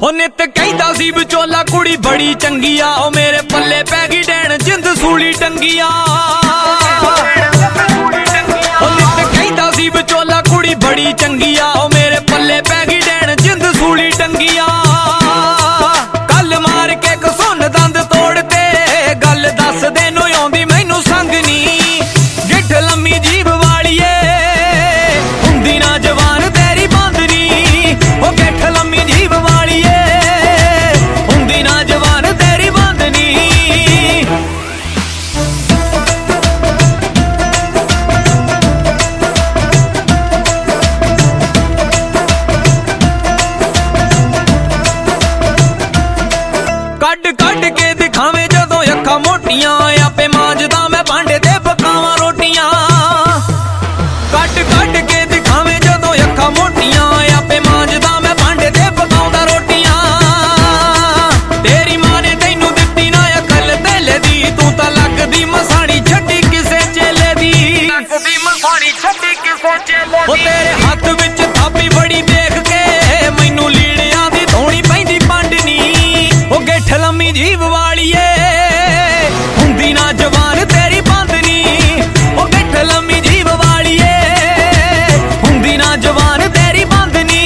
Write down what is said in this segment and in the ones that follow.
ओ नित कहदा सी विचोला कुड़ी बड़ी चंगी आ, ओ मेरे पल्ले पै गई डैन जिंद सूली टंगिया। ओ नित कहदा सी विचोला कुड़ी बड़ी चंगी आ, ओ मेरे पल्ले पै गई डैन जिंद सूली टंगिया। गल मार के कसुन दंद तोड़ते गल दस दिन आउंदी मैनू संग नी। गिठ लम्मी जीभ वालिए हुंदी ना जवान तेरी बांदनी, ओ गिठ लम्मी जीभ वालिए हुंदी ना जवान तेरी बांदनी। कड कड के दिखावे जदों अखां मोटियां, आपे मांजदा मैं भांडे ते पकावां रोटियां। कड कड के दिखावे जदों अखां मोटियां, आपे मांजदा मैं भांडे ते पकाउंदा रोटियां। तेरी मां ने तैनू दित्ती ना अकल तेले दी, तू तां लगदी मसाणी छड्डी किसे चेले दी। लगदी मसाणी छड्डी किसे चेले दी। ओ तेरे हत्थ विच थापी बड़ी देख के मैनू लीड़ियां दी धोणी पैंदी पांडनी। ओ गिठ लम्मी जीभ वालिए हुंदी ना जवान तेरी बांदनी, ओ गिठ लम्मी जीभ वालिए हुंदी ना जवान तेरी बांदनी।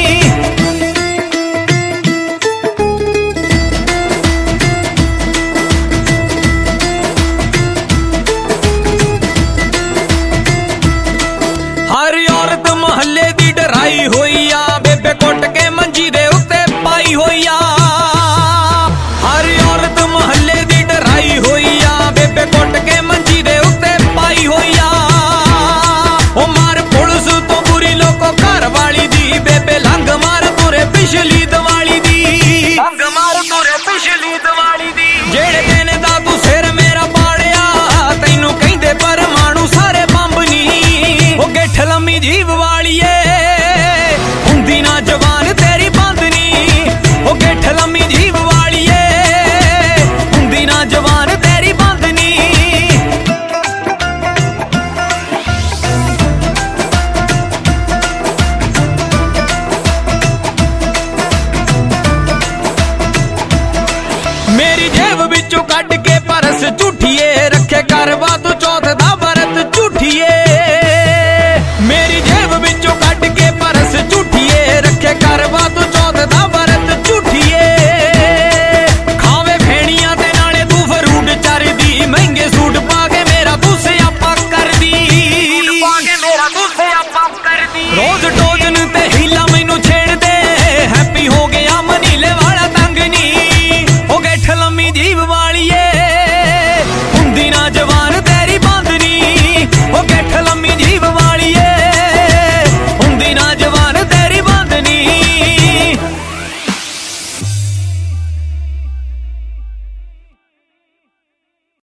हर औरत महल्ले दी डराई होई आ, बेबे कुट के मंजी दे उत्ते पाई होई आ। हर औरत महल्ले दी डराई होई आ, बेबे कुट के